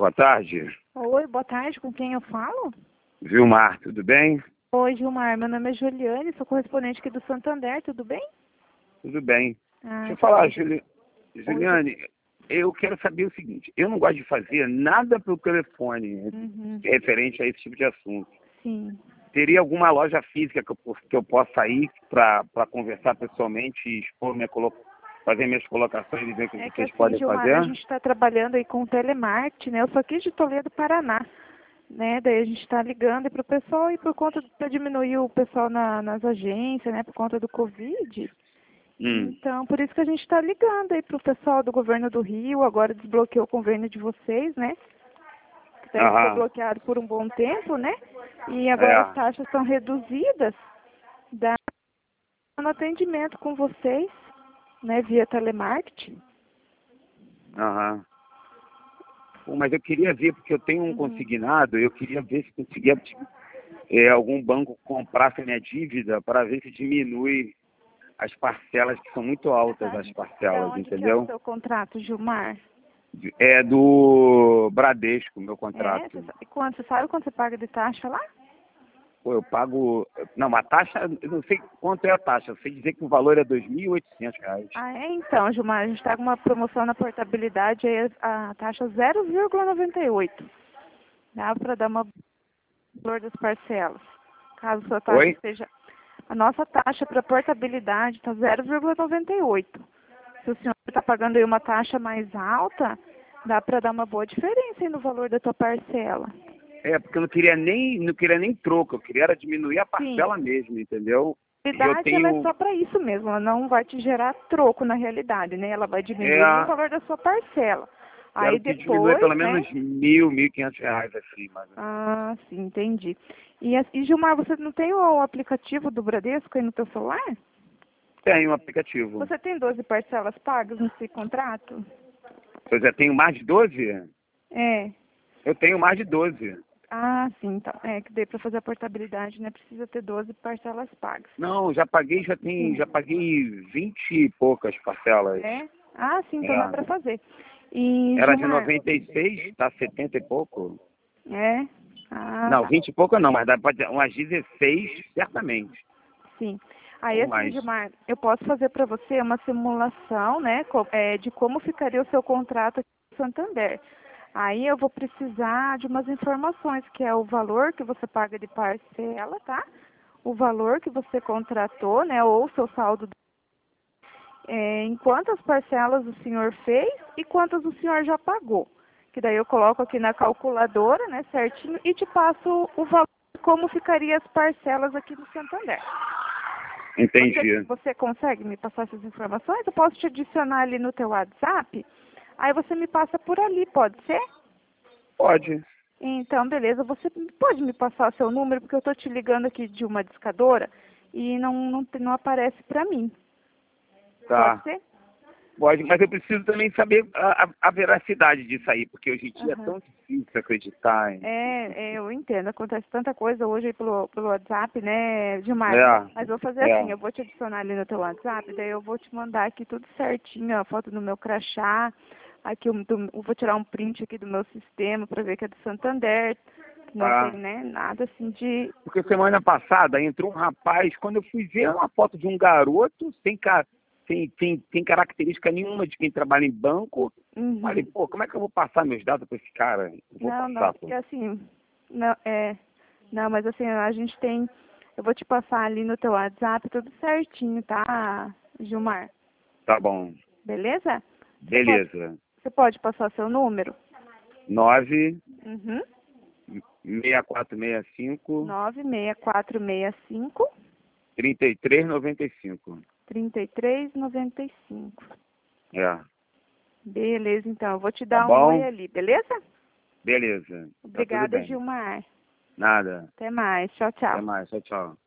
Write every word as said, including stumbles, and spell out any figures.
Boa tarde. Oi, boa tarde. Com quem eu falo? Vilmar, tudo bem? Oi, Gilmar. Meu nome é Juliane, sou correspondente aqui do Santander. Tudo bem? Tudo bem. Ah, Deixa eu tá falar, bom. Juli... Juliane, eu quero saber o seguinte. Eu não gosto de fazer nada pelo telefone Uhum. referente a esse tipo de assunto. Sim. Teria alguma loja física que eu, po- que eu possa ir para conversar pessoalmente e expor minha colo... fazer minhas colocações e ver o que É que vocês assim, podem Gilmar, a fazer? gente está trabalhando aí com o telemarketing, né? Eu sou aqui de Toledo, Paraná, né? Daí a gente está ligando para o pessoal e por conta para diminuir o pessoal na, nas agências, né? Por conta do Covid. Hum. Então, por isso que a gente está ligando aí para o pessoal do governo do Rio, agora desbloqueou o convênio de vocês, né? Que daí ficou Aham. bloqueado por um bom tempo, né? E agora as É. taxas são reduzidas, dá no atendimento com vocês, né? Via telemarketing. Aham. Pô, mas eu queria ver, porque eu tenho um Uhum. consignado, eu queria ver se conseguia é, algum banco comprasse a minha dívida para ver se diminui as parcelas, que são muito altas Tá. as Da parcelas, onde que é o entendeu? seu contrato, Gilmar? É do Bradesco, meu É? contrato. Você sa- e quanto, você sabe quanto você paga de taxa lá? Pô, eu pago... Não, a taxa, eu não sei quanto é a taxa, eu sei dizer que o valor é dois mil e oitocentos reais. Ah, é? Então, Gilmar, a gente está com uma promoção na portabilidade, aí a, a taxa zero vírgula noventa e oito. Dá para dar uma valor das parcelas. Caso sua taxa Oi? esteja... A nossa taxa para portabilidade está zero vírgula noventa e oito. Se o senhor está pagando aí uma taxa mais alta, dá para dar uma boa diferença aí no valor da tua parcela. É, porque eu não queria nem, não queria nem troco, eu queria era diminuir a Sim, parcela mesmo, entendeu? a E eu realidade ela é tenho... só para isso mesmo, ela não vai te gerar troco na realidade, né? Ela vai diminuir o É, valor da sua parcela. quero Aí que diminua depois, pelo né? menos mil, mil e quinhentos reais assim, mais ou menos. Ah, sim, entendi. E, as- e Gilmar, você não tem o aplicativo do Bradesco aí no teu celular? Tem um aplicativo. Você tem doze parcelas pagas nesse contrato? Eu já tenho mais de doze. É. Eu tenho mais de doze. Ah, sim, então. É que daí para fazer a portabilidade, né, precisa ter doze parcelas pagas. Não, já paguei, já tem, Sim. já paguei vinte e poucas parcelas. É? Ah, sim, então dá É. para fazer. E Era de Gilmar, noventa e seis, tá setenta e pouco. é? Ah, Não, tá. vinte e pouco não, mas dá pode umas dezesseis, certamente. Sim. Aí, Ou assim, mais. Gilmar, eu posso fazer para você uma simulação, né, co- é, de como ficaria o seu contrato aqui no Santander. Aí eu vou precisar de umas informações, que é o valor que você paga de parcela, tá? O valor que você contratou, né, ou o seu saldo, é, em quantas parcelas o senhor fez e quantas o senhor já pagou. Que daí eu coloco aqui na calculadora, né, certinho, e te passo o valor, como ficaria as parcelas aqui no Santander. Você, Entendi. você consegue me passar essas informações? Eu posso te adicionar ali no teu WhatsApp? Aí você me passa por ali, pode ser? Pode. Então, beleza. Você pode me passar o seu número, porque eu estou te ligando aqui de uma discadora e não, não, te- não aparece para mim. Pode Tá. ser? Pode, mas eu preciso também saber a, a, a veracidade disso aí, porque hoje em dia é Aham. tão difícil acreditar em... É, é, eu entendo. Acontece tanta coisa hoje aí pelo, pelo WhatsApp, né, Gilmar? Mas vou fazer É, assim, é. eu vou te adicionar ali no teu WhatsApp, daí eu vou te mandar aqui tudo certinho, a foto do meu crachá, aqui eu, do- eu vou tirar um print aqui do meu sistema para ver que é do Santander, que não tem, Tá. né, nada assim de... Porque semana passada entrou um rapaz, quando eu fui ver uma foto de um garoto, sem, ca- sem, sem, sem característica nenhuma de quem trabalha em banco, falei, Uhum. pô, como é que eu vou passar meus dados para esse cara? Eu vou Não, não, passar, pô. porque assim, não, é, não, mas assim, a gente tem, eu vou te passar ali no teu WhatsApp tudo certinho, tá, Gilmar? Tá bom. Beleza? Você pode, Beleza. você pode passar seu número? nove Uhum. seis quatro seis cinco, nove seis quatro seis cinco, três três nove cinco. três três nove cinco. É. Beleza, então, eu vou te Tá dar um oi bom? ali, beleza? Beleza. Tá tudo Obrigada, bem. Gilmar. Nada. Até mais. Tchau, Até tchau. mais. Tchau, tchau.